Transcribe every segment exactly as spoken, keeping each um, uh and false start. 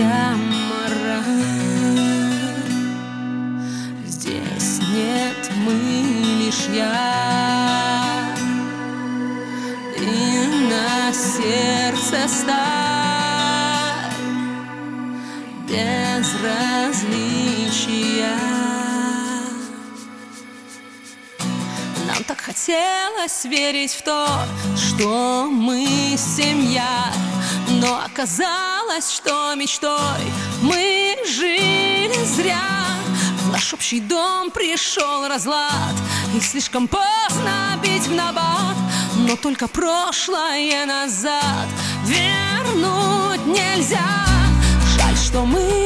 вся мораль. Здесь нет мы, лишь я, и на сердце сталь безразличия. Нам так хотелось верить в то, что мы семья, но оказалось, что мечтой мы жили зря. В наш общий дом пришел разлад, и слишком поздно бить в набат. Но только прошлое назад вернуть нельзя. Жаль, что мы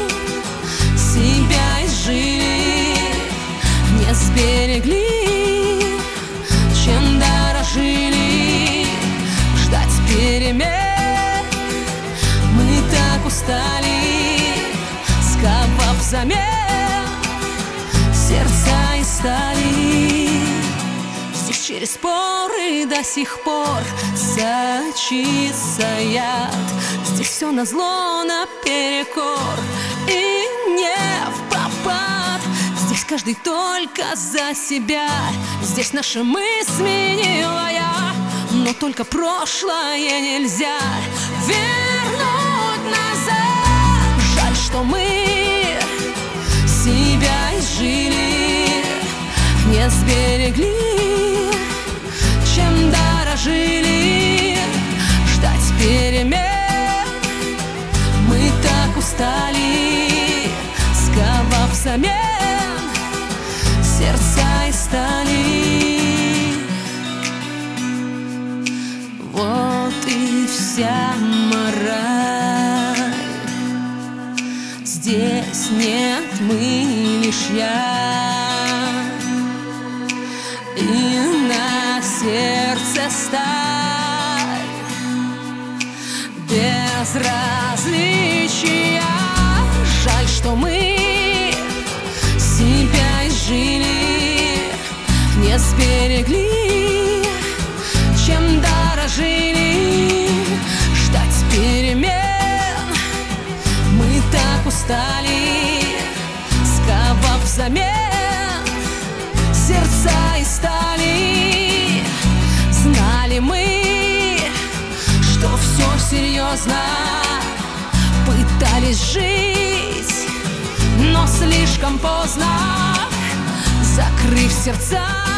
себя изжили, не сберегли, чем дорожили. Ждать перемен мы так устали, сковав взамен сердца и стали. Здесь через поры до сих пор сочится яд. Здесь все назло наперекор и не впопад. Здесь каждый только за себя. Здесь наши мы сменила я, но только прошлое нельзя вернуть назад. Жаль, что мы себя изжили, не сберегли, чем дорожили. Ждать перемен мы так устали, сковав взамен сердца и стали. Вот и вся мораль. Здесь нет мы, лишь я, и на сердце сталь безразличия. Жаль, что мы себя изжили, не сберегли, чем дорожили. Ждать перемен мы так устали, сковав взамен сердца и стали. Знали мы, что все серьезно, пытались жить, но слишком поздно, закрыв сердца